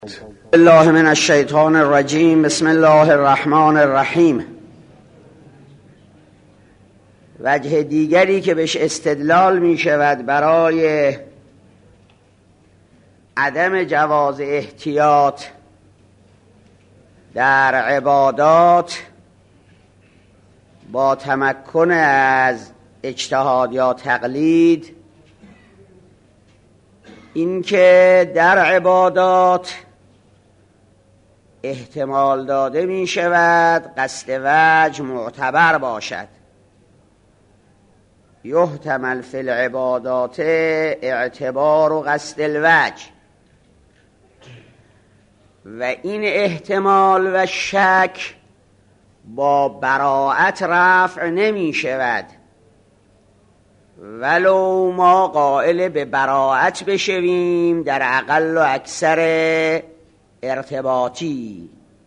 الله من الشیطان الرجیم. بسم الله الرحمن الرحیم. وجه دیگری که بهش استدلال می شود برای عدم جواز احتیاط در عبادات با تمکن از اجتهاد یا تقلید، اینکه در عبادات احتمال داده می شود قصد وجه معتبر باشد. یحتمل فی العبادات اعتبار و قصد الوجه، و این احتمال و شک با براءت رفع نمی شود، ولو ما قائل به براءت بشویم در اقل و اکثر ارتباطی.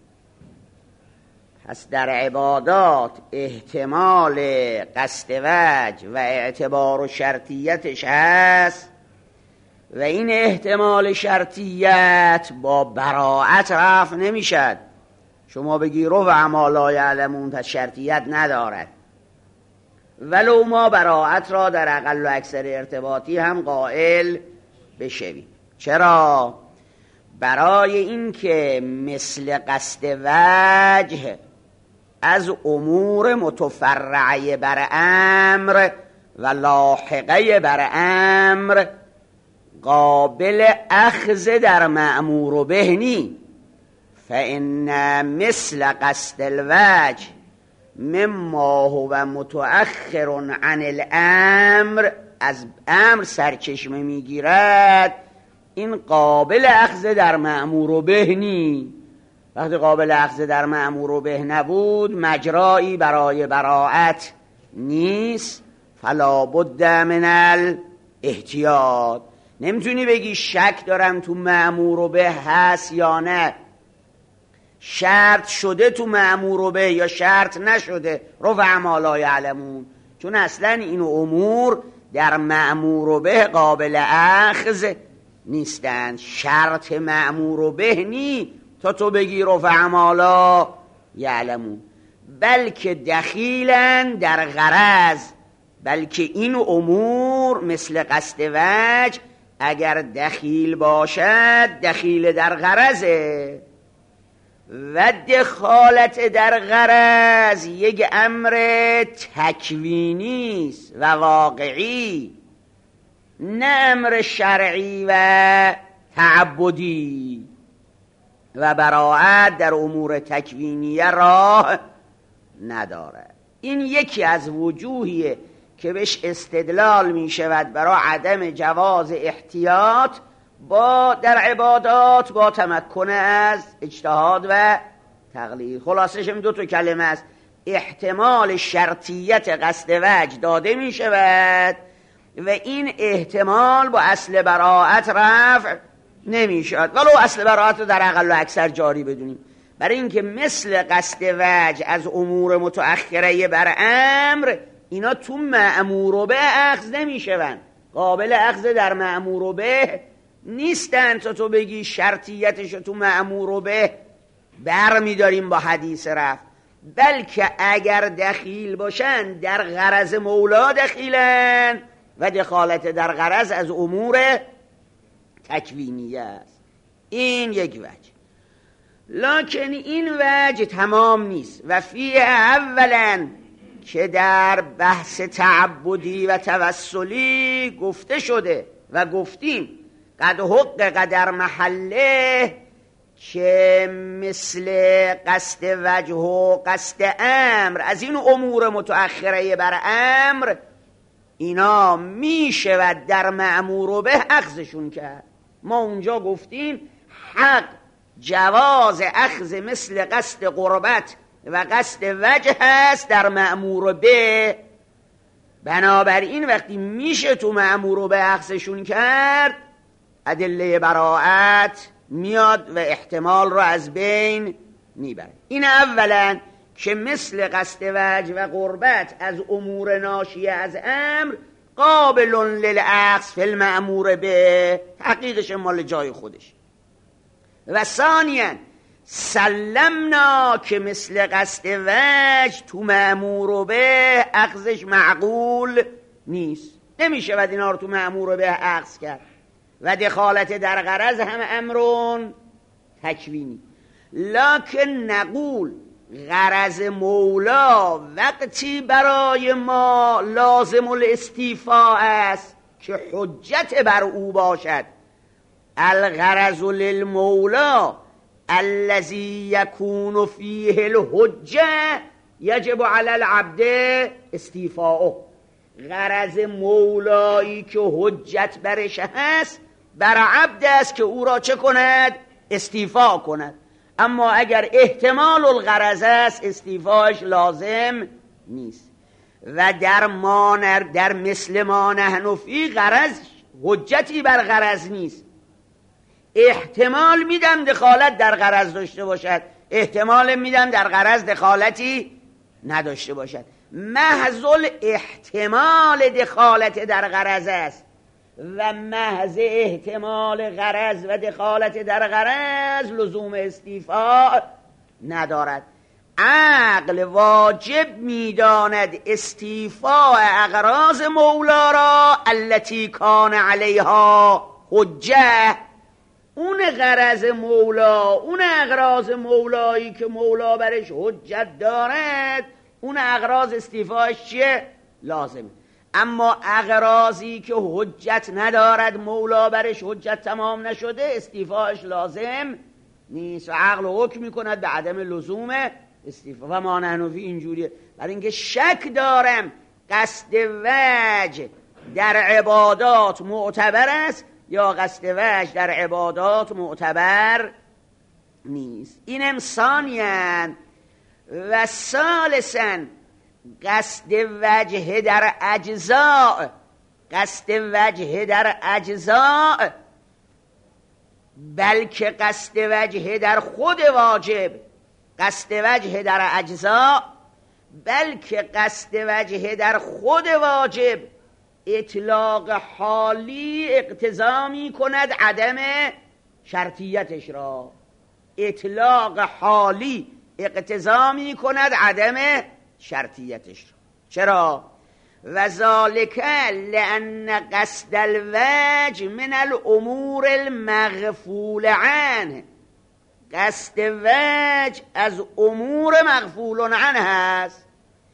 پس در عبادات احتمال قصد وجه و اعتبار و شرطیتش هست، و این احتمال شرطیت با براءت رفع نمیشد. شما بگی رفع ما لا یعلمون، پس شرطیت ندارد، ولو ما براءت را در اقل و اکثر ارتباطی هم قائل بشویم. چرا؟ برای اینکه مثل قصد وجه از امور متفرعه بر امر و لاحقه بر امر قابل اخذ در مأمور به نی، فإن مثل قصد الوجه مما هو متأخر عن الامر، از امر سرچشمه میگیرد، این قابل اخذ در مأمور به نی. وقتی قابل اخذ در مأمور به نبود، مجرایی برای براءت نیست، فلا بد من الاحتیاط. نمیتونی بگی شک دارم تو مأمور به هست یا نه، شرط شده تو مأمور به یا شرط نشده، رفع ما لا یعلمون، چون اصلا این امور در مأمور به قابل اخذ نیستند. شرط مأمور به نی تا تو بگی رفع ما لا یعلمون، بلکه دخیلن در غرض، بلکه این امور مثل قصد وجه اگر دخیل باشد دخیل در غرضه، و دخالت در غرض یک امر تکوینی است و واقعی، نه امر شرعی و تعبدی، و براءت در امور تکوینیه راه ندارد. این یکی از وجوهیه که بهش استدلال می شود برای عدم جواز احتیاط در عبادات با تمکن از اجتهاد و تقلید. خلاصش هم دو تا کلمه است: احتمال شرطیت قصد وجه داده می شود و این احتمال با اصل براءت رفع نمی شود، ولو اصل براءت رو در اقل و اکثر جاری بدونیم، برای اینکه مثل قصد وجه از امور متأخره بر امر، اینا تو مأمور به اخذ نمی شوند، قابل اخذ در مأمور به نیستن تا تو بگی شرطیتشو تو مأمور به بر می داریم با حدیث رفع، بلکه اگر دخیل باشن در غرض مولا دخیلن، و دخالت در غرض از امور تکوینیه است. این یک وجه، لکن این وجه تمام نیست. و فیه اولا، که در بحث تعبدی و توسلی گفته شده و گفتیم قد حقق در محله، که مثل قصد وجه و قصد امر از این امور متأخره بر امر، اینا می شود در مأمور به اخذشون کرد. ما اونجا گفتیم حق جواز اخذ مثل قصد قربت و قصد وجه هست در مأمور به، بنابراین وقتی میشه تو مأمور به اخذشون کرد، ادله براءت میاد و احتمال رو از بین میبره. این اولا که مثل قصد وجه و قربت از امور ناشیه از امر قابل للعکس فی المأمور به، تحقیقش مال جای خودش. و ثانیاً سلمنا که مثل قصد وجه تو مأمور به اخذش معقول نیست، نمیشه و اینا رو تو مأمور به اخذ کرد. و دخالت در غرض هم امرون تکوینی. لکن نقول غرض مولا وقتی برای ما لازم الاستیفاء است که حجت بر او باشد. الغرض للمولا الذي يكون فيه الحجه یجب علی العبد استیفاءه. غرض مولایی که حجت برش هست بر عبد است که او را چه کند؟ استیفا کند. اما اگر احتمال الغرض است استیفاش لازم نیست. و در مثل ما نحن فی غرض حجتی بر غرض نیست. احتمال میدم دخالت در غرض داشته باشد، احتمال میدم در غرض دخالتی نداشته باشد. محض احتمال دخالت در غرض است و محض احتمال غرض و دخالت در غرض لزوم استیفاء ندارد. عقل واجب میداند استیفاء اغراض مولا را التي کان علیها حجه. اون غرض مولا، اون اغراض مولایی که مولا برش حجت دارد، اون اغراض استیفاش چیه؟ لازمه. اما اغراضی که حجت ندارد، مولا برش حجت تمام نشده، استیفاش لازم نیست و عقل حکم میکند به عدم لزوم استیفا. و ما نحن فی اینجوریه. برای اینکه شک دارم قصد وجه در عبادات معتبر است یا قصد وجه در عبادات معتبر نیست. اینم ثانیاً. و ثالثاً قصد وجه در اجزاء. قصد وجه در اجزاء بلکه قصد وجه در خود واجب. قصد وجه در اجزاء بلکه قصد وجه در خود واجب اطلاق حالی اقتضا می کند عدم شرطیتش را. اطلاق حالی اقتضا می کند عدم شرطیتش را. چرا؟ و ذالک لأن قصد الوجه من الامور المغفول عنه. قصد وجه از امور مغفول عنه هست.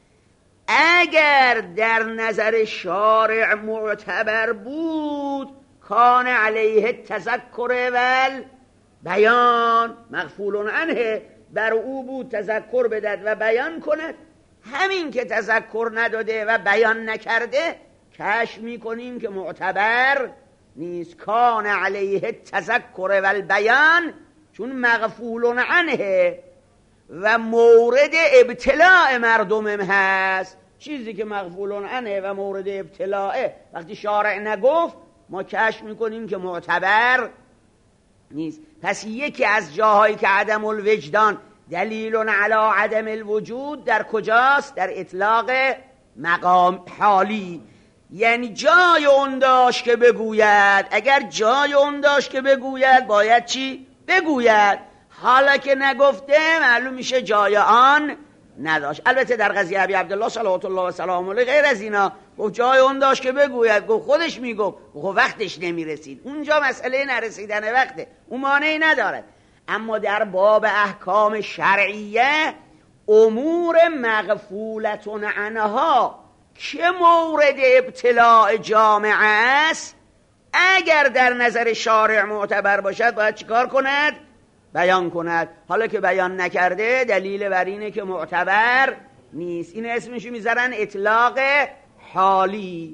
اگر در نظر شارع معتبر بود کان علیه تذکر ول بیان. مغفول عنه بر او بود تذکر بدد و بیان کند. همین که تذکر نداده و بیان نکرده کشف میکنیم که معتبر نیست. کان علیه تذکر ول بیان چون مغفول عنه و مورد ابتلاع مردمم هست. چیزی که مغفول عنه و مورد ابتلاعه وقتی شارع نگفت ما کشف میکنیم که معتبر نیست. پس یکی از جاهایی که عدم الوجدان دلیل علی عدم الوجود در کجاست؟ در اطلاق مقام حالی. یعنی جای اون داشت که بگوید. اگر جای اون داشت که بگوید باید چی؟ بگوید. حالا که نگفته معلوم میشه جای آن نداشت. البته در قضیه ابی عبدالله صلوات الله و سلام علیه غیر از اینا گفت جای اون داشت که بگوید. گفت خودش میگفت وقتش نمیرسید. اونجا مسئله نرسیدن وقته، اون مانعی ندارد. اما در باب احکام شرعیه امور مغفولتون عنها که مورد ابتلاع جامعه است اگر در نظر شارع معتبر باشد باید چیکار کند؟ بیان کند. حالا که بیان نکرده دلیل بر اینه که معتبر نیست. این اسمشو میذارن اطلاق حالی.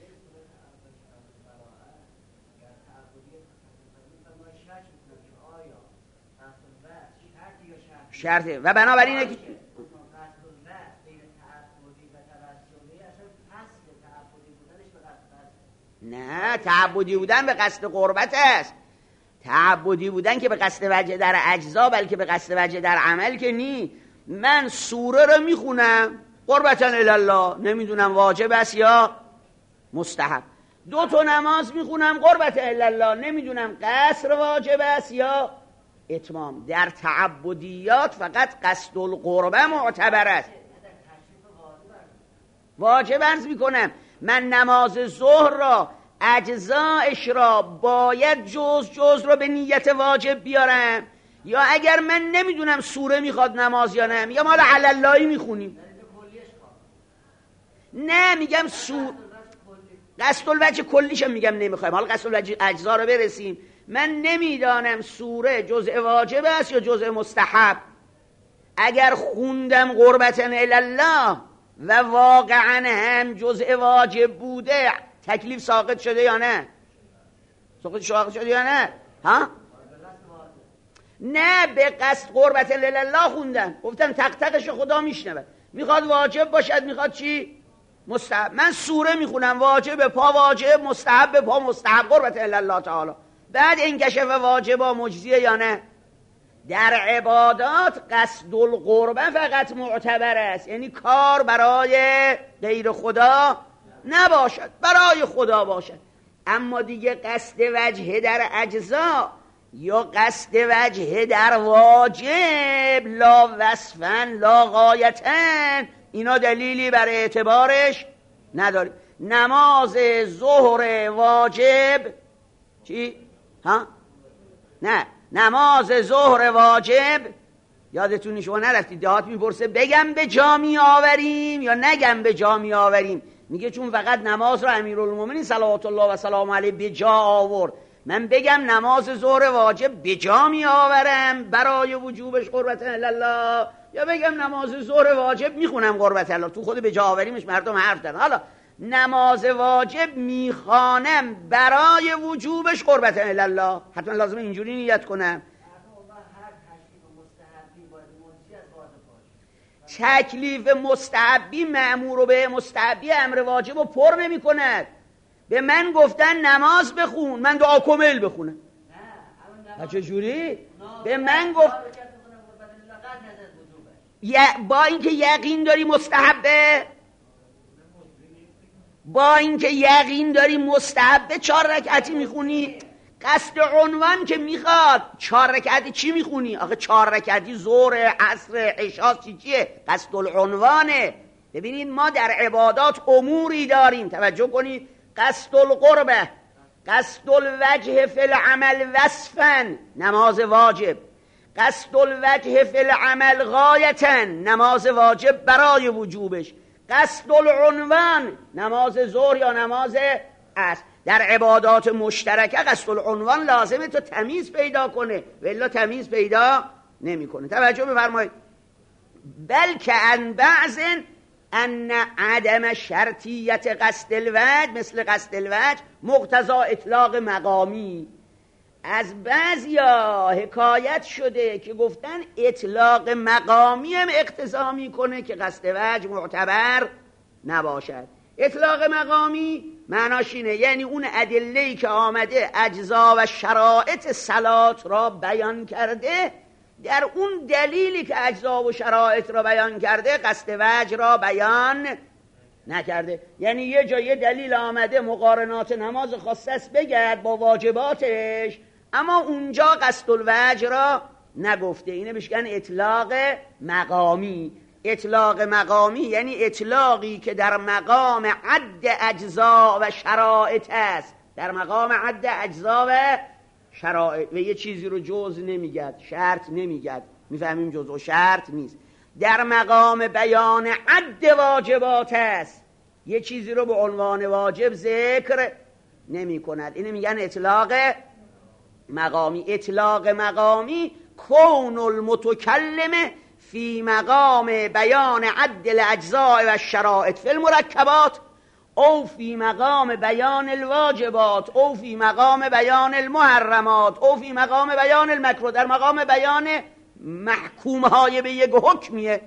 شرطه و بنابراین اینه که نه تعبدی بودن به قصد قربت است. تعبدی بودن که به قصد وجه در اجزا بلکه به قصد وجه در عمل که نی. من سوره رو میخونم قربتاً الله، نمیدونم واجب است یا مستحب. 2 نماز میخونم قربتاً الله، نمیدونم قصر واجب است یا اتمام. در تعبدیات فقط قصد القربه معتبر است. واجب عرض میکنم من نماز ظهر را اجزایش را باید جز را به نیت واجب بیارم، یا اگر من نمیدونم سوره میخواد نماز یا نه میگم حالا علاللهی میخونیم. نه میگم قصد الوجه کلیشم میگم نمیخوایم، حالا قصد الوجه اجزا رو برسیم. من نمیدانم سوره جزء واجب است یا جزء مستحب. اگر خوندم قربتاً الله و واقعاً هم جزء واجب بوده، تکلیف ساقط شده یا نه؟ ساقط شده یا نه؟ ها؟ نه، به قصد قربت الله خوندن، گفتن تق تقش خدا میشنود، میخواد واجب باشد میخواد چی؟ مستحب. من سوره میخونم واجب پا واجب، مستحب پا مستحب، قربت الله تعالی. بعد انکشف واجبا مجزیه یا نه؟ در عبادات قصد القربه فقط معتبر است، یعنی کار برای غیر خدا نباشد، برای خدا باشد. اما دیگه قصد وجه در اجزا یا قصد وجه در واجب لا وصفن لا غایتن، اینا دلیلی برای اعتبارش نداریم. نماز ظهر واجب چی؟ ها؟ نه، نماز ظهر واجب یادتونی شما نرفتید دهات میپرسه بگم به جا می آوریم یا نگم به جا می آوریم؟ میگه چون فقط نماز را امیرالمومنین صلوات الله و سلام علیه به جا آورد، من بگم نماز ظهر واجب به جا می آورم برای وجوبش قربت الله، یا بگم نماز ظهر واجب میخونم قربت الله؟ تو خود به جا آوریمش مردم حرف دارن. حالا نماز واجب میخوانم برای وجوبش قربت الله، حتما لازمه اینجوری نیت کنم. تکلیف مستحبی مأمور به مستحبی امر واجب رو پر نمی کند. به من گفتن نماز بخون، من دعا کامل بخونم. چه جوری؟ به من گفت با اینکه یقین داری مستحبه، با اینکه یقین داری مستحبه 4 رکعتی میخونی، قصد عنوان که میخواد 4 رکعتی چی میخونی؟ آخه 4 رکعتی ظهر عصر عشا چیه؟ قصد العنوانه. ببینید ما در عبادات اموری داریم، توجه کنید. قصد القربه، قصد الوجه فی العمل وصفا، نماز واجب. قصد الوجه فی العمل غایتا، نماز واجب برای وجوبش. قصد العنوان، نماز ظهر یا نماز عصر. در عبادات مشترکه قصد العنوان لازمه تو تمیز پیدا کنه، ولی تمیز پیدا نمیکنه. توجه بفرمایید. بلکه ان بعض ان عدم شرطیت قصد الوجه مثل قصد الوجه مقتضا اطلاق مقامی. از بعضیا حکایت شده که گفتن اطلاق مقامی هم اقتضا میکنه که قصد وجه معتبر نباشد. اطلاق مقامی معناش اینه، یعنی اون ادله‌ای که آمده اجزا و شرایط صلات را بیان کرده، در اون دلیلی که اجزا و شرایط را بیان کرده قصد وجه را بیان نکرده. یعنی یه جای دلیل آمده مقارنات نماز خاصه است بگرد با واجباتش، اما اونجا قصد الوجه را نگفته. اینه بشکن اطلاق مقامی. اطلاق مقامی یعنی اطلاقی که در مقام عد اجزا و شرایط است، در مقام عد اجزا و شرایط، و یه چیزی رو جز نمیگد، شرط نمیگد. میفهمیم جز و شرط نیست. در مقام بیان عد واجبات است، یه چیزی رو به عنوان واجب ذکر نمی کند. اینه میگن اطلاق مقامی. اطلاق مقامی کون المتکلم فی مقام بیان عد الاجزاء و الشرائط فی المرکبات او فی مقام بیان الواجبات او فی مقام بیان المحرمات او فی مقام بیان المکروه، در مقام بیان محکومهای به یک حکمیه.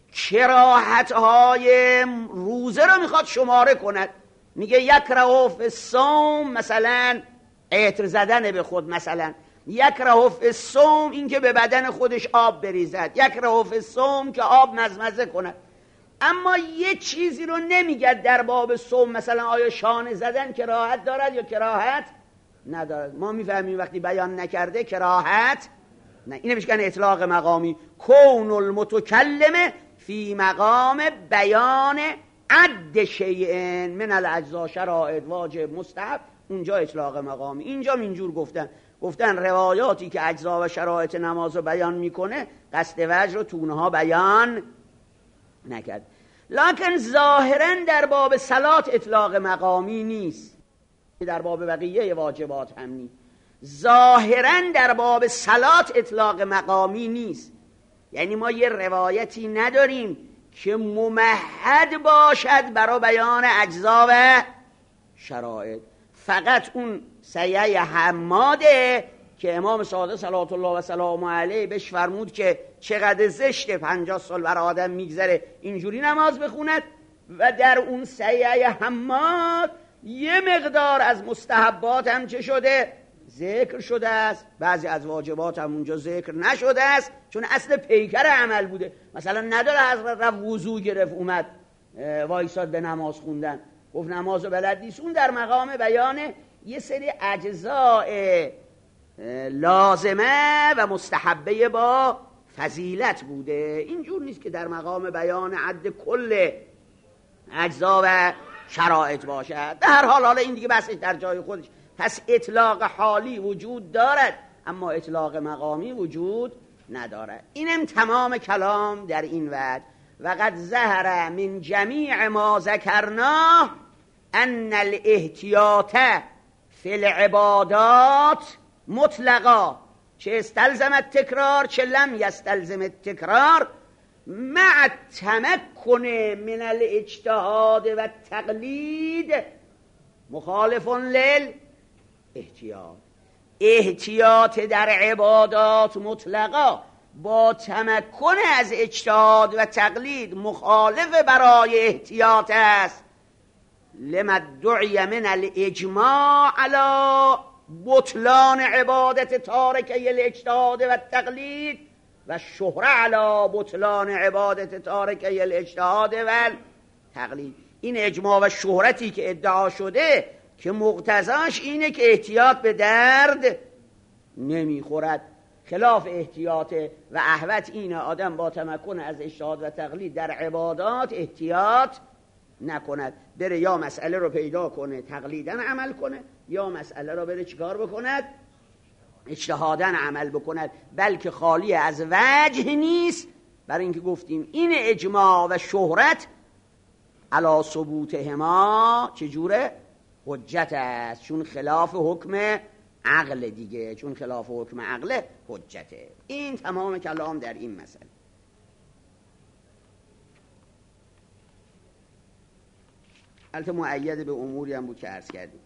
کراهتهای روزه رو میخواد شماره کند، میگه یکره فی الصوم، مثلا عطر زدن به خود، مثلا یکره فی الصوم این که به بدن خودش آب بریزد، یکره فی الصوم که آب مزمزه کند. اما یه چیزی رو نمیگه در باب صوم، مثلا آیا شانه زدن کراهت دارد یا کراهت ندارد. ما میفهمیم وقتی بیان نکرده کراهت نه، اینه میگن اطلاق مقامی. کون المتکلم فی مقام بیان عد شیء من الاجزا، شرائط، واجب، مستحب، اونجا اطلاق مقامی. اینجا اینجور گفتن روایاتی که اجزا و شرایط نماز رو بیان میکنه قصد وجه رو تو اونها بیان نکرد. لکن ظاهرا در باب صلات اطلاق مقامی نیست، در باب بقیه واجبات هم نیست. ظاهرا در باب صلات اطلاق مقامی نیست، یعنی ما یه روایتی نداریم که ممهد باشد برای بیان اجزا و شرایط. فقط اون سیعه حماده که امام صادق صلوات الله و سلام علیه بهش فرمود که چقدر زشته 50 سال بر آدم میگذره اینجوری نماز بخوند، و در اون سیعه حماد یه مقدار از مستحبات هم چه شده؟ ذکر شده است. بعضی از واجبات هم اونجا ذکر نشده است، چون اصل پیکر عمل بوده. مثلا نداره حضرت رفت وضو گرفت اومد وایساد به نماز خوندن، گفت نمازو بلد نیست. اون در مقام بیان یه سری اجزاء لازمه و مستحبه با فضیلت بوده. اینجور نیست که در مقام بیان عد کل اجزا و شرایط باشد. در هر حال این دیگه بحثش در جای خودش. پس اطلاق حالی وجود دارد اما اطلاق مقامی وجود ندارد. اینم تمام کلام در این وجه. و قد ظهر من جمیع ما ذکرناه ان الاحتیاط فی العبادات مطلقا، چه استلزم التکرار چه لم یستلزم التکرار، مع التمکن من الاجتهاد و التقلید مخالف للاحتیاط. احتیاط در عبادات مطلقا با تمکن از اجتهاد و تقلید مخالف برای احتیاط است. لما دعی من الاجماع علی بطلان عبادت تارکه الاجتهاد و التقلید و شهره علی بطلان عبادت تارکه الاجتهاد و التقلید. این اجماع و شهرتی که ادعا شده که مقتضاش اینه که احتیاط به درد نمیخورد، خلاف احتیاط و احوط اینه آدم با تمکن از اجتهاد و تقلید در عبادات احتیاط نکند، بره یا مسئله رو پیدا کنه تقلیدن عمل کنه، یا مسئله رو بره چیکار بکند؟ اجتهادن عمل بکند. بلکه خالی از وجه نیست، برای اینکه گفتیم این اجماع و شهرت علی ثبوتهما چجوره؟ حجت است، چون خلاف حکم عقل دیگه، چون خلاف حکم عقل حجته. این تمام کلام در این مسئله. البته مؤید به اموری هم بود که عرض کردیم.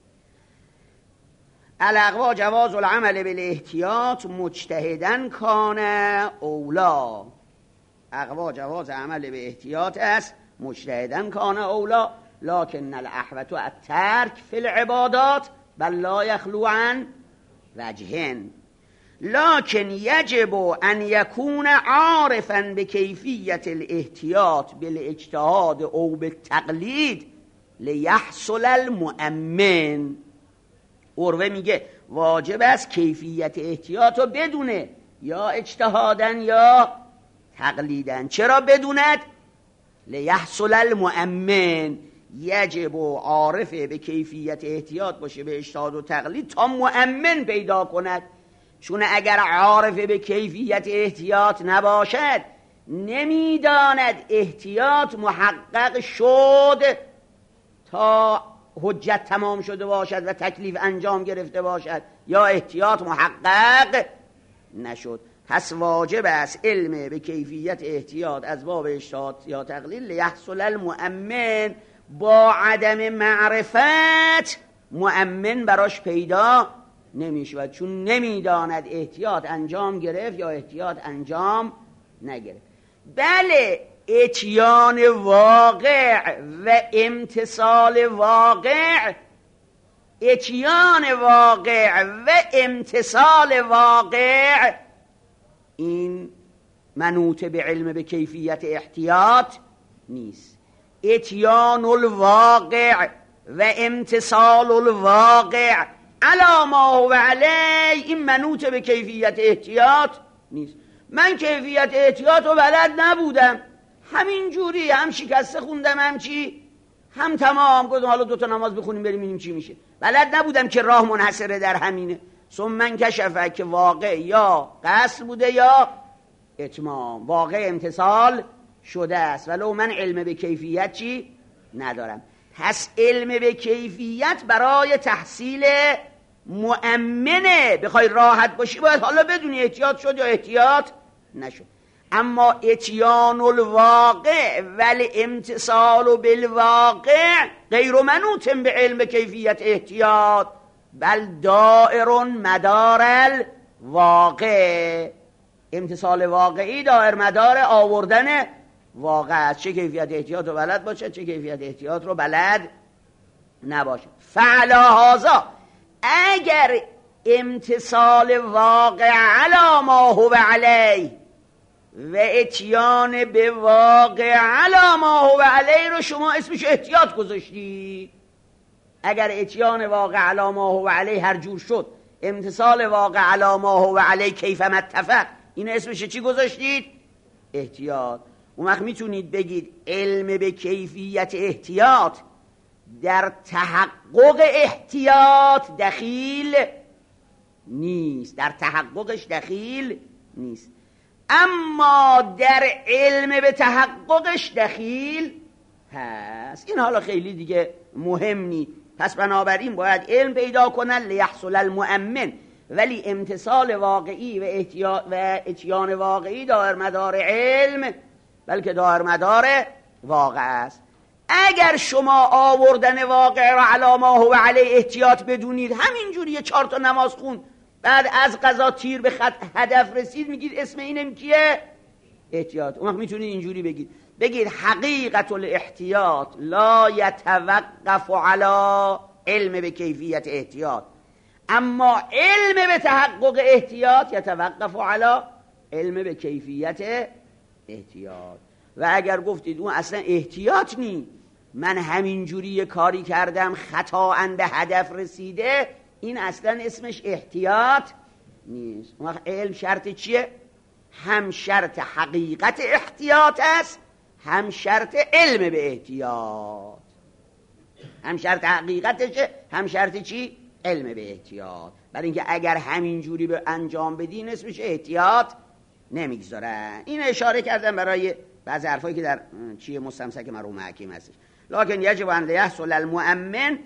الاقوا جواز العمل بالاحتیاط مجتهدن کان اولا. اقوا جواز عمل به احتیاط است مجتهدن کان اولا، لكن الاحوط الترک فی العبادات بل لا یخلو عن وجه، لكن يجب ان يكون عارفا بكيفية الاحتياط بالاجتهاد او بالتقلید لیحصل المؤمن. عروه میگه واجب است کیفیت احتیاط رو بدونه، یا اجتهادن یا تقلیدن. چرا بدوند؟ لیحصل المؤمن، یجب و عارفه به کیفیت احتیاط باشه به اجتهاد و تقلید تا مؤمن پیدا کند. چون اگر عارفه به کیفیت احتیاط نباشد نمیداند احتیاط محقق شد تا حجت تمام شده باشد و تکلیف انجام گرفته باشد، یا احتیاط محقق نشد. پس واجب است علم به کیفیت احتیاط از باب اجتهاد یا تقلید لیحصل المؤمن. با عدم معرفت مؤمن براش پیدا نمیشود، چون نمیداند احتیاط انجام گرفت یا احتیاط انجام نگرفت. بله اتیان واقع و امتصال واقع، اتیان واقع و امتصال واقع این منوط به علم به کیفیت احتیاط نیست. اتیان الواقع و امتصال الواقع علی ما هو علیه این منوط به کیفیت احتیاط نیست. من کیفیت احتیاط رو بلد نبودم، همین جوری هم شکسته خوندم هم چی هم تمام گفتم حالا 2 تا نماز بخونیم بریم ببینیم چی میشه. بلد نبودم که راه منحصره در همینه. ثم من کشفه که واقع یا قصر بوده یا اتمام، واقع امتصال شده است، ولو من علم به کیفیت چی ندارم. پس علم به کیفیت برای تحصیل مؤمنه. بخوای راحت باشی باید حالا بدونی احتیاط شد یا احتیاط نشد. اما اتیان الواقع ولی امتصال بالواقع غیر منوط به علم کیفیت احتیاط، بل دائر مدار الواقع. امتصال واقعی دائر مدار آوردن واقع است، چه کیفیت احتیاط رو بلد باشه چه کیفیت احتیاط رو بلد نباشه. فعلا هذا، اگر امتصال واقع علی ما هو علیه و اتیان به واقع علی ما هو علیه رو شما اسمش احتیاط گذاشتی، اگر اتیان واقع علی ما هو علیه هر جور شد، امتصال واقع علی ما هو علیه کیف ما اتفق، این اسمش چی گذاشتید؟ احتیاط. اون وقت میتونید بگید علم به کیفیت احتیاط در تحقق احتیاط دخیل نیست، در تحققش دخیل نیست، اما در علم به تحققش دخیل هست. این حالا خیلی دیگه مهم نیست. پس بنابراین باید علم پیدا کنن لیحصل المؤمن، ولی امتصال واقعی و اتیان واقعی دائر مدار علم بلکه دائر مدار واقع است. اگر شما آوردن واقع را علی ما هو علیه احتیاط بدونید، همینجوری 4 تا نماز خون بعد از قضا تیر به هدف رسید، میگید اسم اینم کیه؟ احتیاط. اون وقت میتونید اینجوری بگید حقیقت الاحتیاط لا یتوقف علی علم به کیفیت احتیاط، اما علم به تحقق احتیاط یتوقف علی علم به کیفیت احتیاط. و اگر گفتید اون اصلا احتیاط نی، من همینجوری یه کاری کردم خطااً به هدف رسیده، این اصلا اسمش احتیاط نیست. اون وقت علم شرط چیه؟ هم شرط حقیقت احتیاط است، هم شرط علم به احتیاط. هم شرط حقیقتشه، هم شرط چی؟ علم به احتیاط. برای اینکه اگر همینجوری به انجام بدین اسمش احتیاط نمیگذارن. این اشاره کردم برای بعضی حرفایی که در چیه مستمسک مرحوم حکیم هستش. لکن یجب ان یحصل المؤمن،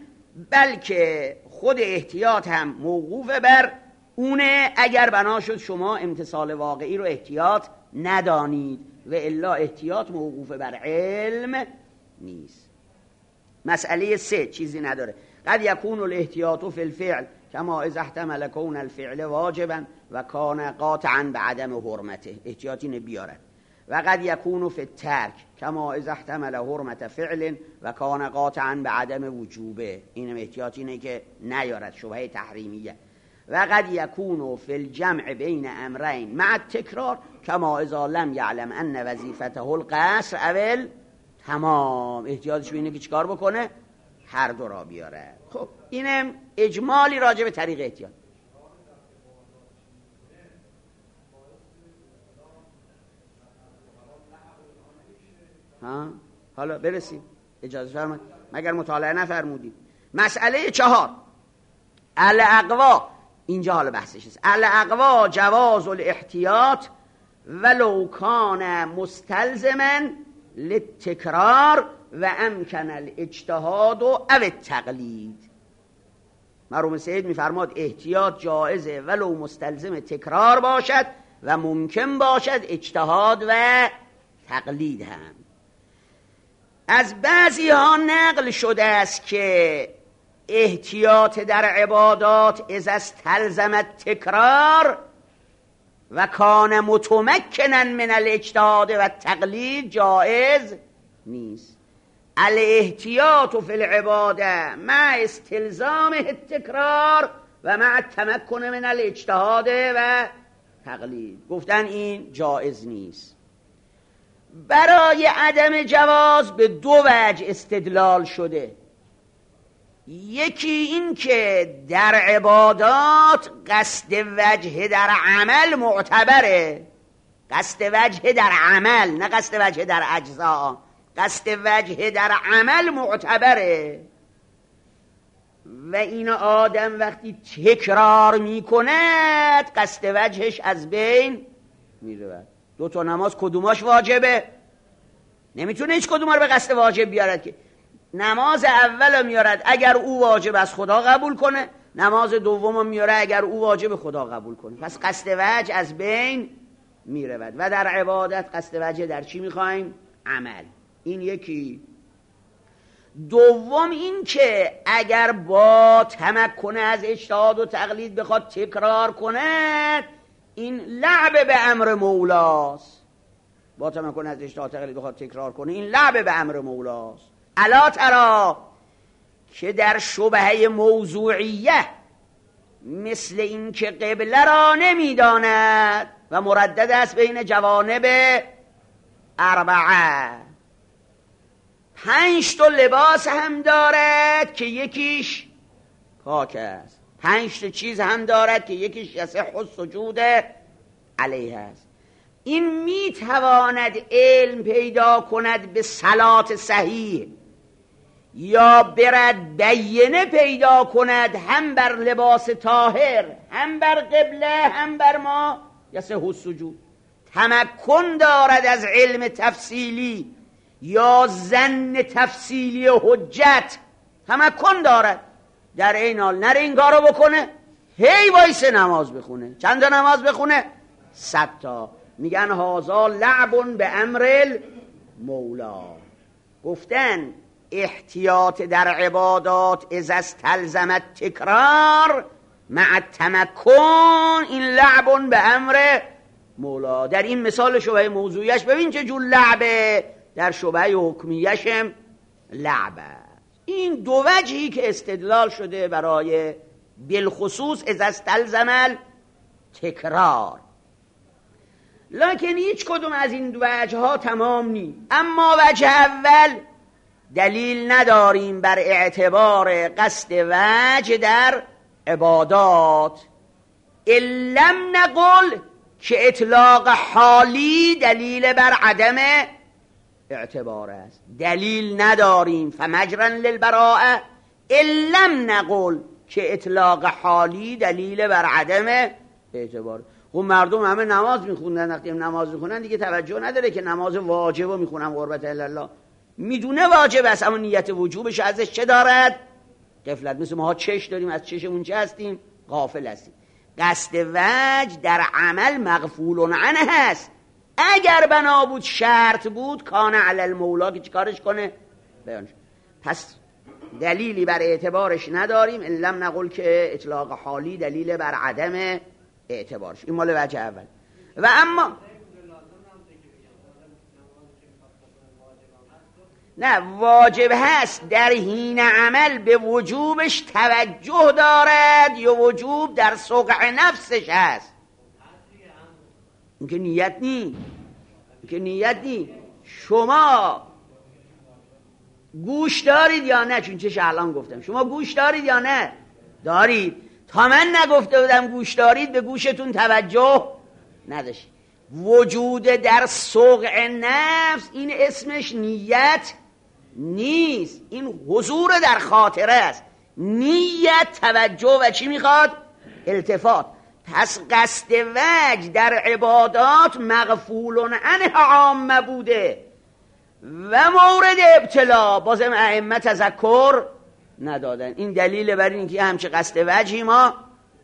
بلکه خود احتیاط هم موقوف بر اونه اگر بنا شد شما امتصال واقعی رو احتیاط ندانید، و الا احتیاط موقوف بر علم نیست. مسئله 3 چیزی نداره. قد یکون الاحتیاط فی الفعل کما اذا احتمل کون الفعل واجبا و کان قاطعا به عدم حرمته، احتیاطی نبیارد. و قد یکون فی الترک کما اذا احتمل حرمت فعل و کان قاطعا به عدم وجوبه، اینم احتیاطی اینه که نیارد، شبهه تحریمیه. و قد یکون فی الجمع بین امرین مع التکرار کما اذا لم یعلم ان وظیفته القصر اول تمام، احتیاطش به اینه که چیکار بکنه؟ هر دو را بیاره. خب اینم اجمالی راجع به طریق احتیاط. حالا برسیم، اجازه فرمایید، مگر مطالعه نفرمودید. مسئله 4 الاقوا، اینجا حالا بحثش است. الاقوا جواز الاحتیاط ولو کان مستلزما للتکرار و امکن الاجتهاد و التقلید. مرحوم سید میفرماد احتیاط جایزه ولو مستلزم تکرار باشد و ممکن باشد اجتهاد و تقلید هم. از بعضی ها نقل شده است که احتیاط در عبادات اذا استلزمت تکرار و کان متمکنا من الاجتهاد و التقلید جائز نیست. الاحتیاط فی العباده مع استلزام التکرار و مع التمکن من الاجتهاد و تقلید، گفتن این جائز نیست. برای عدم جواز به 2 وجه استدلال شده. یکی این که در عبادات قصد وجه در عمل معتبره. قصد وجه در عمل، نه قصد وجه در اجزا. قصد وجه در عمل معتبره و این آدم وقتی تکرار میکند قصد وجهش از بین میره. دو تا نماز کدوماش واجبه؟ نمیتونه هیچ کدوم رو به قصد واجب بیارد که. نماز اول میارد اگر او واجب از خدا قبول کنه، نماز دوم میاره اگر او واجب خدا قبول کنه. پس قصد وجه از بین میرود. و در عبادت قصد وجه در چی میخوایم؟ عمل. این یکی. دوم این که اگر با تمکن از اجتهاد و تقلید بخواد تکرار کند، این لعب به امر مولاست. با تمکن از اجتهاد و تقلید بخواد تکرار کنه، این لعب به امر مولاست. الا ترى که در شبهه موضوعیه مثل این که قبله را نمیداند و مردد است بین جوانب اربعه. 5 تا لباس هم دارد که یکیش پاک است، 5 تا چیز هم دارد که یکیش یصح السجود علیه است. این میتواند علم پیدا کند به صلات صحیح یا برد بینه پیدا کند هم بر لباس طاهر، هم بر قبله، هم بر ما یصح السجود. تمکن دارد از علم تفصیلی یا ظن تفصیلی حجت، تمکن دارد، در این حال نره این کارو بکنه، هی وایسه نماز بخونه. چند تا نماز بخونه؟ 100 تا. میگن هازا لعب به امر مولا. گفتن احتیاط در عبادات اذا استلزمت تکرار مع تمکن، این لعب به امر مولا. در این مثال شبهه موضوعیش ببین چه جور لعبه، در شبهه حکمیشم لعبه. این دو وجهی که استدلال شده برای بالخصوص اذا استلزم تکرار. لکن هیچ کدوم از این دو وجه ها تمام نیست. اما وجه اول دلیل نداریم بر اعتبار قصد وجه در عبادات، لم نقل که اطلاق حالی دلیل بر عدم اعتبار است. دلیل نداریم فمجرا للبراءه، لم نقل که اطلاق حالی دلیل بر عدم اعتبار. خب مردم همه نماز میخوندن، وقتی نماز میخونن دیگه توجه نداره که نماز واجب رو میخونم قربت الله، میدونه واجب است اما نیت وجوبش ازش چه دارد؟ غفلت. مثل ما ها چش داریم، از چشمون چه هستیم؟ غافل هستیم. قصد وجه در عمل مغفول عنه هست. اگر بنا بود شرط بود کان علی المولا که چیکارش کنه؟ بیانش. پس دلیلی بر اعتبارش نداریم، لم نقل که اطلاق حالی دلیل بر عدم اعتبارش. این مال وجه اول. و اما نه، واجب هست در حین عمل به وجوبش توجه دارد یا وجوب در سقع نفسش هست. این که نیت نی، شما گوش دارید یا نه؟ چون چه الان گفتم شما گوش دارید یا نه؟ دارید. تا من نگفته بودم گوش دارید به گوشتون توجه نداشت. وجود در سقع نفس این اسمش نیت نیست، این حضور در خاطره است. نیت توجه و چی میخواد؟ التفات. پس قصد وجه در عبادات مغفول عنه عامه بوده و مورد ابتلا بازم ائمه تذکر ندادن. این دلیل بر این که همچه قصد وجهی ما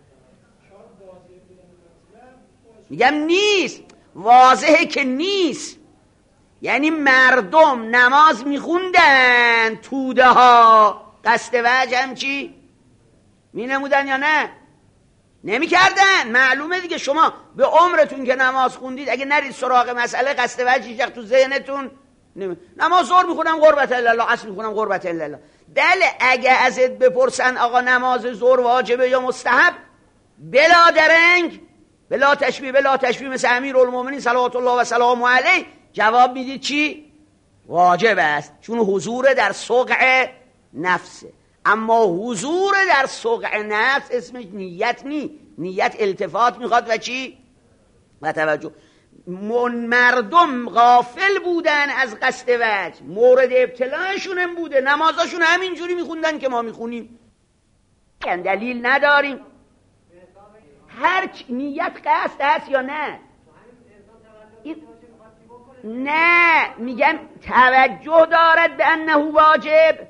میگم نیست، واضحه که نیست. یعنی مردم نماز میخوندن توده ها، قصد وجه هم چی؟ می نمودن یا نه؟ نمی کردن. معلومه دیگه شما به عمرتون که نماز خوندید اگه نرید سراغ مسئله قصد وجه تو ذهنتون نماز ظهر میخونم قربت الله، عصر میخونم قربت الله. بله اگه ازت بپرسن آقا نماز ظهر واجبه یا مستحب، بلا درنگ بلا تشبیه مثل امیرالمومنین صلوات الله و سلام علیه جواب میدید چی؟ واجب است، چون حضور در سقع نفسه. اما حضور در سقع نفس اسمش نیت نیت التفات میخواد و چی؟ و توجه. مردم غافل بودن از قصد وجه، مورد ابتلاعشون هم بوده، نمازاشون همینجوری میخوندن که ما میخونیم، دلیل نداریم. هر نیت قصد هست یا نه؟ نه، میگن توجه دارد به انه واجب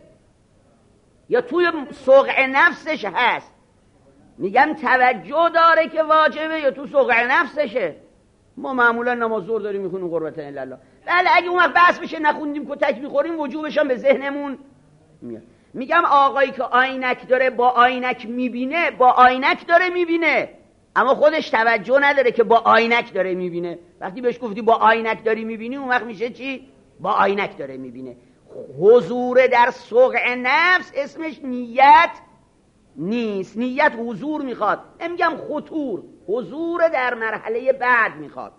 یا توی سقع نفسش هست. میگم توجه داره که واجبه یا تو سقع نفسشه. ما معمولا نماز ظهر داریم میخونیم قربتن الله، بله اگه اون وقت بحث بشه نخوندیم کتک میخوریم وجوبش هم به ذهنمون میاد. میگم آقایی که آینک داره با آینک میبینه، با آینک داره میبینه اما خودش توجه نداره که با آینک داره میبینه. وقتی بهش گفتی با آینک داری میبینی اون وقت میشه چی؟ با آینک داره میبینه. حضور در سقع نفس اسمش نیت نیست. نیت حضور میخواد، نمیگم خطور، حضور در مرحله بعد میخواد.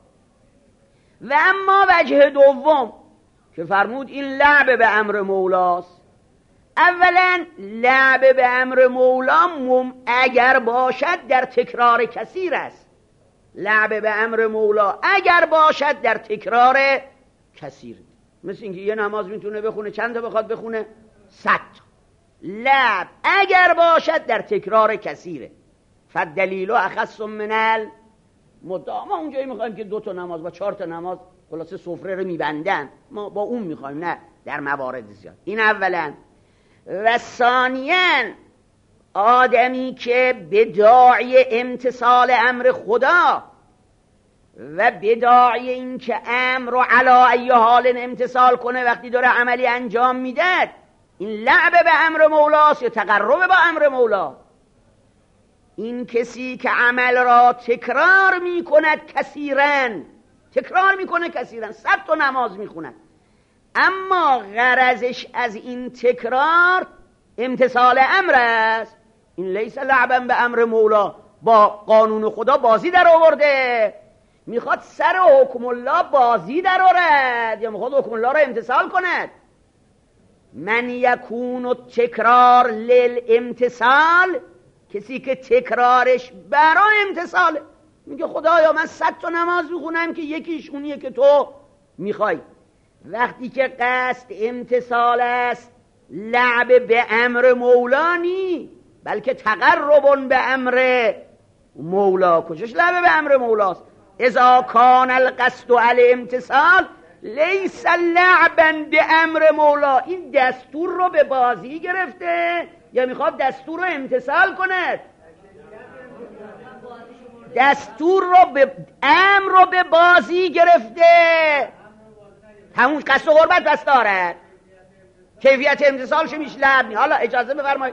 و اما وجه دوم که فرمود این لعب به امر مولاست. اولا لعب به امر مولا اگر باشد در تکرار کثیر است. لعب به امر مولا اگر باشد در تکرار کثیر، مثل اینکه یه نماز میتونه بخونه چند تا بخواد بخونه؟ 100 تا. لعب اگر باشد در تکرار کثیره. فالدلیل اخص من المدعا. ما اونجایی میخوایم که 2 تا نماز با 4 تا نماز خلاصه سفره رو میبندن، ما با اون میخوایم، نه در موارد زیاد. این اولا. و ثانیاً آدمی که بداعی امتثال امر خدا و بداعی این که امر رو علا ای حال امتثال کنه وقتی داره عملی انجام میده، این لعب به امر مولاست یا تقرب با امر مولا. این کسی که عمل را تکرار میکند کثیرن، تکرار میکنه کثیرن، 100 تا نماز میخوند اما غرضش از این تکرار امتثال امر است، این لیس لعبا به امر مولا، با قانون خدا بازی در آورده، میخواد سر حکم الله بازی در آورد یا میخواد حکم الله را امتثال کند. من یکون تکرار للامتثال، کسی که تکرارش برای امتثاله، میگه خدایا من 100 تا نماز میخونم که یکیش اونیه که تو میخوای. وقتی که قصد امتثال است لعب به امر مولا نی، بلکه تقرب به امر مولا. کجاش لعب به امر مولاست؟ اذا کان القصد علی امتثال لیس لعبا به امر مولا. این دستور رو به بازی گرفته یا میخواد دستور رو امتثال کند؟ دستور رو به امر رو به بازی گرفته، همون قصد و قربت بس دارد، کیفیت امتثالش میشه لعب. حالا اجازه بفرمایید،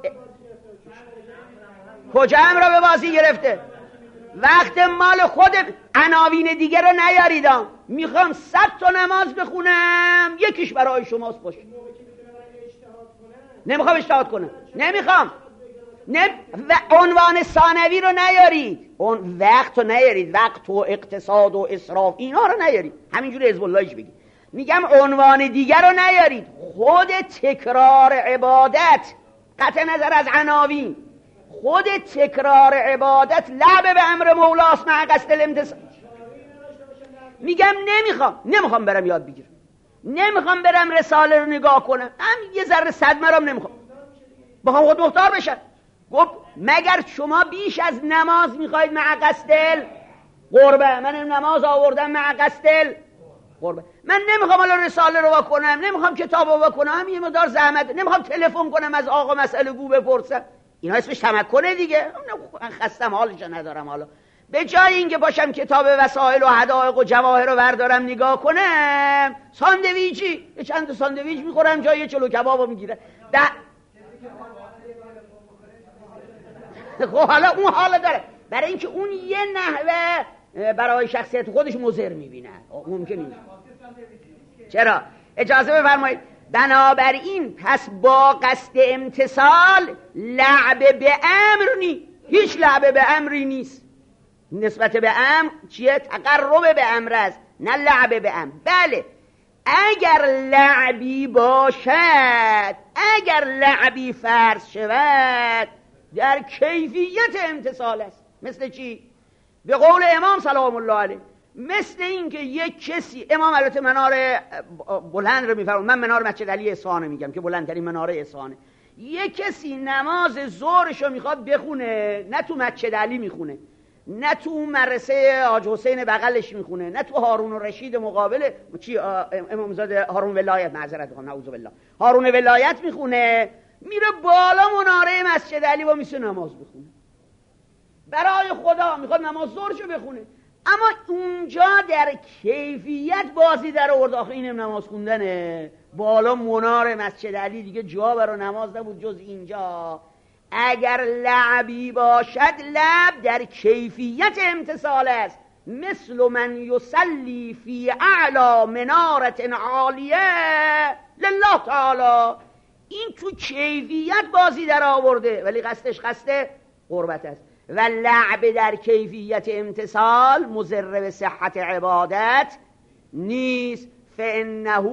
کجا امر رو به بازی گرفته؟ وقت مال خود عناوین دیگه رو نیاریدم، میخوام 100 تا نماز بخونم یکیش برای شماست باشه، نمیخوام اجتهاد کنم، نمیخوام و عنوان ثانوی رو نیارید، اون وقت رو نیارید، وقت و اقتصاد و اسراف اینا رو نیارید، همینجوری حزب اللهش بگید. میگم عنوان دیگر رو نیارید، خود تکرار عبادت قطع نظر از عناوین، خود تکرار عبادت لعب به امر مولاست مع قصد الامتثال. میگم نمیخوام برم یاد بگیرم، نمیخوام برم رساله رو نگاه کنم، هم یه ذره صدمه رو نمیخوام، بخوام خود مختار بشم. گفت مگر شما بیش از نماز میخواید مع قصد قربه؟ من نماز آوردم مع قصد قربه، من نمیخوام الان رساله رو بکنم، نمیخوام کتاب رو بکنم، یه مقدار زحمت، نمیخوام تلفن کنم از آقا مسئله گو بپرسم. اینا اسمش تمکنه دیگه. من خستم، حالش ندارم. حالا به جای اینکه باشم کتاب وسائل و حدائق و جواهر رو بردارم نگاه کنم، ساندویچی یه چند تا ساندویچ میخورم، جای یه چلو کبابو میگیره. خب حالا اون حالا داره، برای اینکه اون یه نحوه برای شخصیت خودش مضر میبینه، ممکن نیست. چرا؟ اجازه بفرمایید. بنابراین پس با قصد امتثال لعب به امر نی، هیچ لعب به امری نیست. نسبت به امر چیه؟ تقرب به امر است، نه لعب به امر. بله اگر لعبی باشد، اگر لعبی فرض شود، در کیفیت امتصال است. مثل چی؟ به قول امام سلام الله علیه، مثل این که یک کسی، امام البته منار بلند رو میفرمون، من منار مسجد علی اصفهان میگم که بلندترین مناره اصفهانه. یک کسی نماز ظهرش رو میخواد بخونه، نه تو مسجد علی میخونه، نه تو مدرسه حاج حسین بغلش میخونه، نه تو هارون الرشید مقابل امامزاده هارون ولایت، معذرت میخوام، نعوذ بالله، هارون ولایت میخونه، میره بالا مناره مسجد علی و میشه نماز بخونه. برای خدا میخواد نماز ظهرشو بخونه، اما اونجا در کیفیت بازی در آورد. آخه اینم نماز خوندنه، بالا منار مسجد علی دیگه جا برای نماز نبود جز اینجا. اگر لعبی باشد، لعب در کیفیت امتصال است. مثل من یصلی فی اعلی منارت عالیه لله تعالی، این تو کیفیت بازی در آورده ولی قصدش قصد قربت است. و لعب در کیفیت امتصال مضر به صحت عبادت نیست. فانه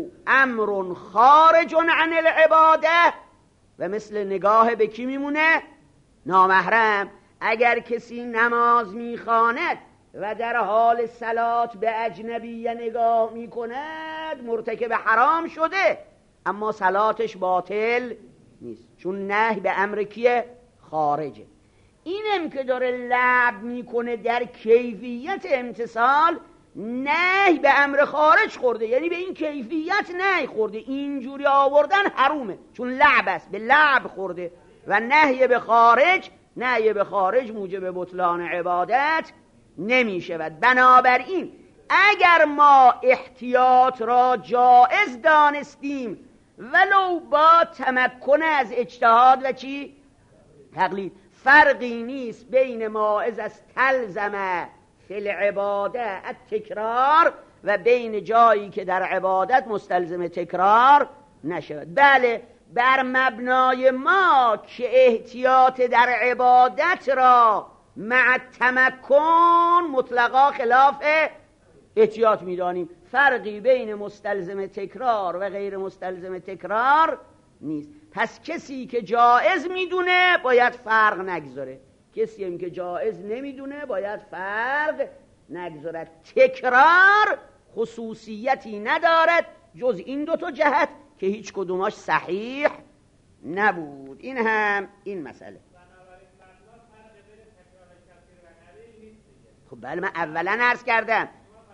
امر خارج عن العباده. و مثل نگاه به کی میمونه؟ نامحرم. اگر کسی نماز میخواند و در حال صلات به اجنبی نگاه میکند، مرتکب حرام شده، اما صلاتش باطل نیست، چون نهی به امر کیه؟ خارجه. اینم که داره لعب میکنه در کیفیت امتصال، نهی به امر خارج خورده، یعنی به این کیفیت نهی خورده. اینجوری آوردن حرومه، چون لعب است، به لعب خورده. و نهی به خارج، نهی به خارج موجب بطلان عبادت نمیشود. بنابراین اگر ما احتیاط را جائز دانستیم ولو با تمکن از اجتهاد و چی؟ تقلید، فرقی نیست بین ماعز از تلزمه فی العباده التکرار و بین جایی که در عبادت مستلزم تکرار نشود. بله، بر مبنای ما که احتیاط در عبادت را مع تمکن مطلقا خلاف احتیاط میدانیم، فرقی بین مستلزم تکرار و غیر مستلزم تکرار نیست. پس کسی که جائز میدونه باید فرق نگذاره، کسی هم که جائز نمیدونه باید فرق نگذارد. تکرار خصوصیتی ندارد جز این دو تا جهت که هیچ کدوماش صحیح نبود. این هم این مسئله. خب بله، من اولا عرض کردم،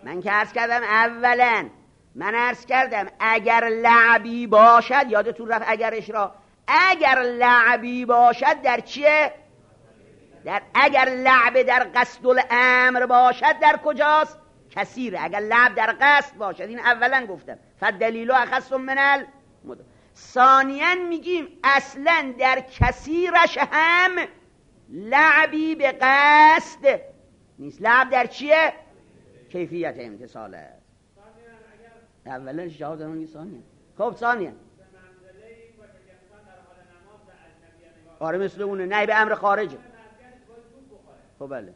من عرض کردم اگر لعبی باشد، یادتون رفت اگرش را، اگر لعبی باشد در چیه؟ اگر لعب در قصد الامر باشد در کجاست؟ کثیره. اگر لعب در قصد باشد، این اولا گفتم، فالدلیل اخص من المدل. ثانیاً میگیم اصلا در کثیرش هم لعبی به قصد نیست. لعب در چیه؟ کیفیت امتصال است. اولا جواب دادم این ثانیه. خب ثانیه آره مثل اونه، نه به امر خارجه. خب بله،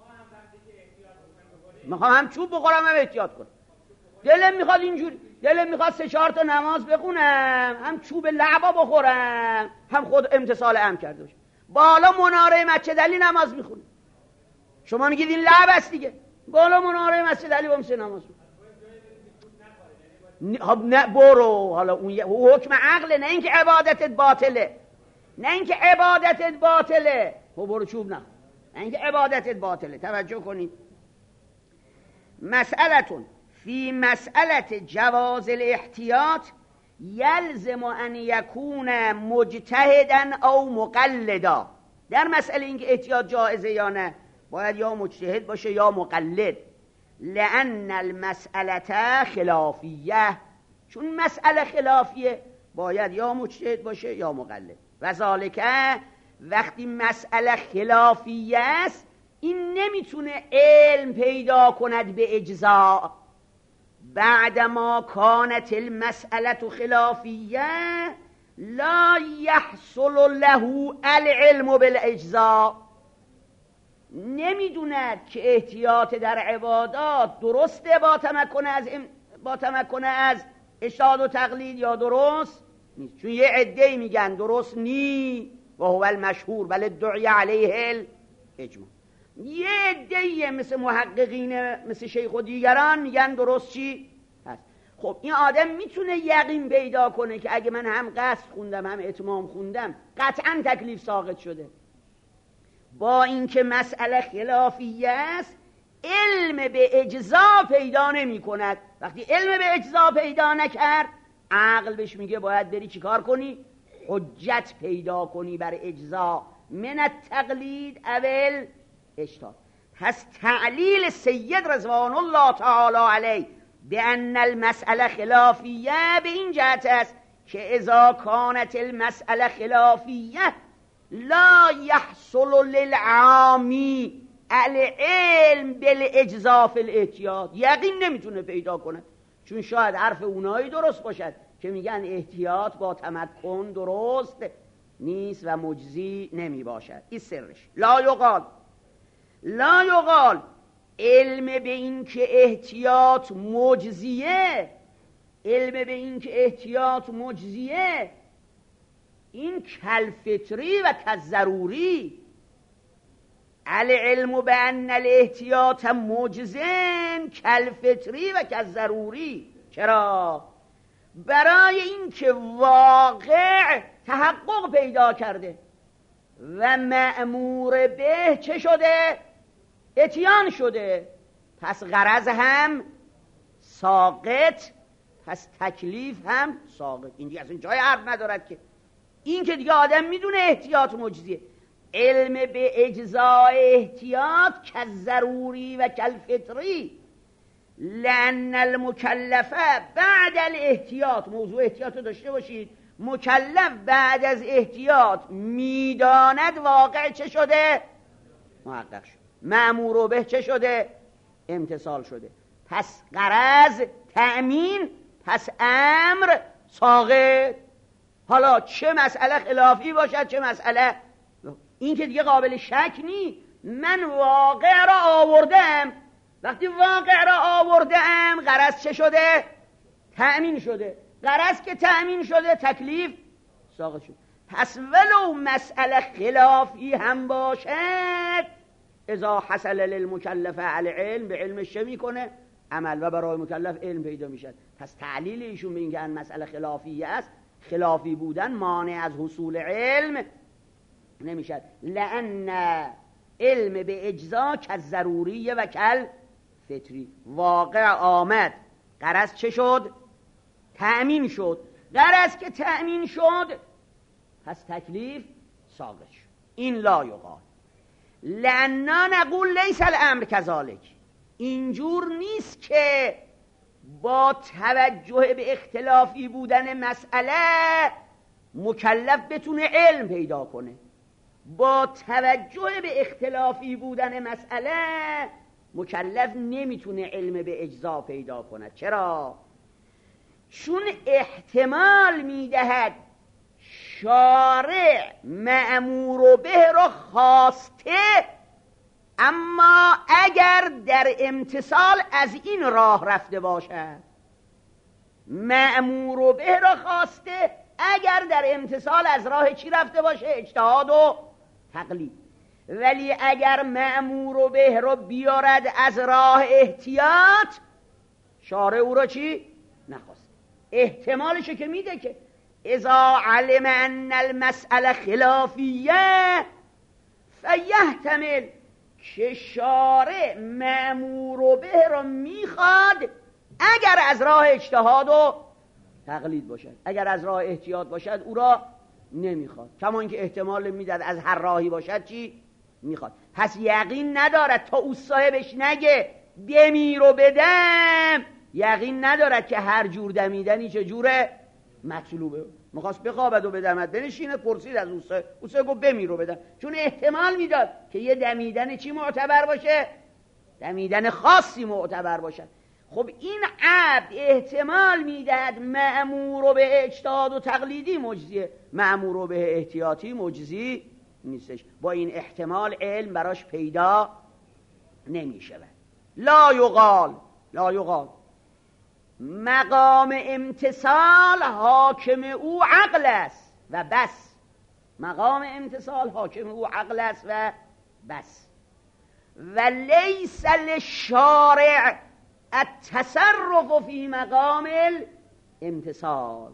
میخوام هم چوب بخورم هم احتیاط کنم. دلم میخواد اینجوری، دلم میخواد 3-4 تا نماز بخونم، هم چوب لعبا بخورم، هم خود امتصال امر کرده باشم. بالا مناره مسجد علی نماز میخونه، شما میگید این لعب است دیگه. بالا مناره مسجد علی بامسه نماز میخونه. خب نه برو، حالا اون حکم عقله، نه اینکه عبادتت باطله، نه اینکه عبادتت باطله. خب برو چوب نخور، نه اینکه عبادتت باطله. توجه کنید. مسئلتون فی مسئله جواز الاحتیاط یلزم ان یکون مجتهدا او مقلدا. در مسئله اینکه احتیاط جایزه یا نه، باید یا مجتهد باشه یا مقلد. لأن المسئله خلافیه، چون مسئله خلافیه باید یا مجتهد باشه یا مقلد. و ذالک وقتی مسئله خلافیه است، این نمیتونه علم پیدا کند به اجزاء. بعدما کانت المسئله خلافیه لا یحصل له العلم بالاجزاء. نمیدوند که احتیاط در عبادات درسته با تمکن از با تمکن از اجتهاد و تقلید یا درست نیست. چون یه عده‌ای میگن درست نی و هو المشهور بل ادعی علیه الاجماع، یه عده‌ای مثل محققین مثل شیخ و دیگران میگن درست چی هست. خب این آدم میتونه یقین پیدا کنه که اگه من هم قصد خوندم هم اتمام خوندم قطعا تکلیف ساقط شده، با اینکه مسئله خلافیه است علم به اجزا پیدا نمی کند. وقتی علم به اجزا پیدا نکرد عقل بهش میگه باید بری چیکار کنی؟ حجت پیدا کنی بر اجزا من التقلید اول اجتهاد. پس تعلیل سید رضوان الله تعالی علیه به ان المسئله خلافیه به این جهت است که اذا کانت المسئله خلافیه لا یحصل للعامی العلم بالاجزا فی الاحتیاط، یقین نمیتونه پیدا کنه، چون شاید حرف اونایی درست باشد که میگن احتیاط با تمکن درست نیست و مجزی نمی باشد. این سرش. لا یقال علم به این که احتیاط مجزیه، علم به این که احتیاط مجزیه این کالفطری و کالضروری. العلم بان الاحتیاط مجزن کالفطری و کالضروری. چرا؟ برای اینکه واقع تحقق پیدا کرده و مأمور به چه شده؟ اتیان شده، پس غرض هم ساقط، پس تکلیف هم ساقط. این دیگه اصلا جای حرف ندارد که این که دیگه آدم میدونه احتیاط مجزیه. علم به اجزاء احتیاط کالضروری و کالفطری، لأن المکلفه بعد الاحتیاط، موضوع احتیاط رو داشته باشید، مکلف بعد از احتیاط میداند واقع چه شده؟ محقق شد. مأمور به چه شده؟ امتثال شده. پس غرض تأمین، پس امر ساقط. حالا چه مسئله خلافی باشد چه مسئله، این که دیگه قابل شک نیست. من واقع را آوردم، وقتی واقع را آوردم غرض چه شده؟ تأمین شده. غرض که تأمین شده تکلیف ساقط شد. پس ولو مسئله خلافی هم باشد اذا حصل للمکلف العلم، به علمش چه میکنه؟ عمل، و برای مکلف علم پیدا میشد. پس تعلیل ایشون به اینکه مسئله خلافی است، خلافی بودن مانع از حصول علم نمیشد. لأن علم به اجزا کالضروری و کالفطری، واقع آمد، غرض چه شد؟ تأمین شد. غرض که تأمین شد پس تکلیف ساقط شد. این لا یقال. لأننا نقول لیس الامر کذالک، اینجور نیست که با توجه به اختلافی بودن مسئله مکلف بتونه علم پیدا کنه. با توجه به اختلافی بودن مسئله مکلف نمیتونه علم به اجزا پیدا کنه. چرا؟ چون احتمال میدهد شارع مأمور به را خواسته، اما اگر در امتثال از این راه رفته باشد. مأمور به را خواسته اگر در امتثال از راه چی رفته باشه؟ اجتهاد و تقلید. ولی اگر مأمور به را بیارد از راه احتیاط، شارع او را چی؟ نخواست. احتمالشه که میده که اذا علم ان المسئله خلافیه فیحتمل، که شارع مأمور به را میخواد اگر از راه اجتهاد و تقلید باشد، اگر از راه احتیاط باشد او را نمیخواد. کما اینکه احتمال میداد از هر راهی باشد چی؟ میخواد. پس یقین ندارد تا او صاحبش نگه دمی رو بدم، یقین ندارد که هر جور دمیدنی چه جوره مطلوبه. میخواست بخوابد و بدمد بنشینه، پرسید از اوسه گفت بمی رو بدم، چون احتمال میداد که یه دمیدن چی معتبر باشه؟ دمیدن خاصی معتبر باشه. خب این عبد احتمال میدهد مأمور به اجتهاد و تقلیدی مجزیه، مأمور به احتیاطی مجزی نیستش. با این احتمال علم براش پیدا نمیشه. لا یقال مقام امتثال حاکم او عقل است و بس. مقام امتثال حاکم او عقل است و بس. و لیس للشارع التصرف فی مقام الامتثال.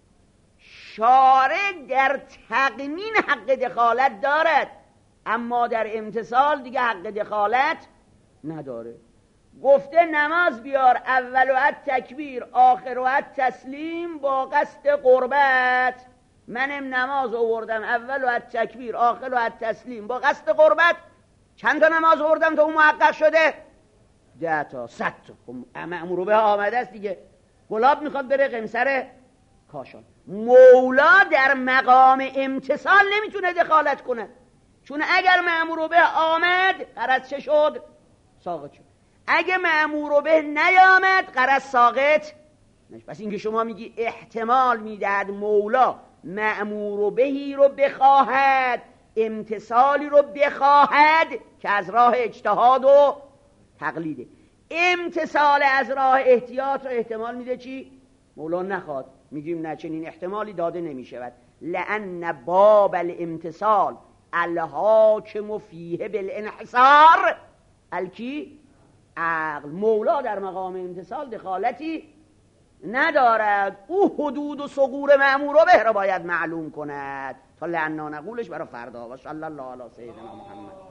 شارع در تقنین حق دخالت دارد، اما در امتثال دیگه حق دخالت نداره. گفته نماز بیار، اول و تکبیر آخر و تسلیم با قصد قربت. منم نماز آوردم، اول و تکبیر آخر و تسلیم با قصد قربت. چند تا نماز آوردم تا اون محقق شده؟ 10 تا 100 تا. مأمور به آمده است دیگه. گلاب میخواد بره قمصر کاشان. مولا در مقام امتثال نمیتونه دخالت کنه، چون اگر مأمور به آمد غرض چه شد؟ ساقط شد. اگه مأمور به نیامد غرض ساقط نشد. پس اینکه شما میگی احتمال میدهد مولا مأمور بهی رو بخواهد، امتثالی رو بخواهد که از راه اجتهاد و تقلیده. امتثال از راه احتیاط رو احتمال میده چی؟ مولا نخواد. میگیم نه، چنین احتمالی داده نمیشود. لأن باب الامتثال الحاکم فیه بالانحصار الکی عقل. مولا در مقام امتثال دخالتی ندارد، او حدود و ثغور مأمور به را باید معلوم کند. تا لأننا نقولش برای فردا. و صلی الله علی سیدنا محمد.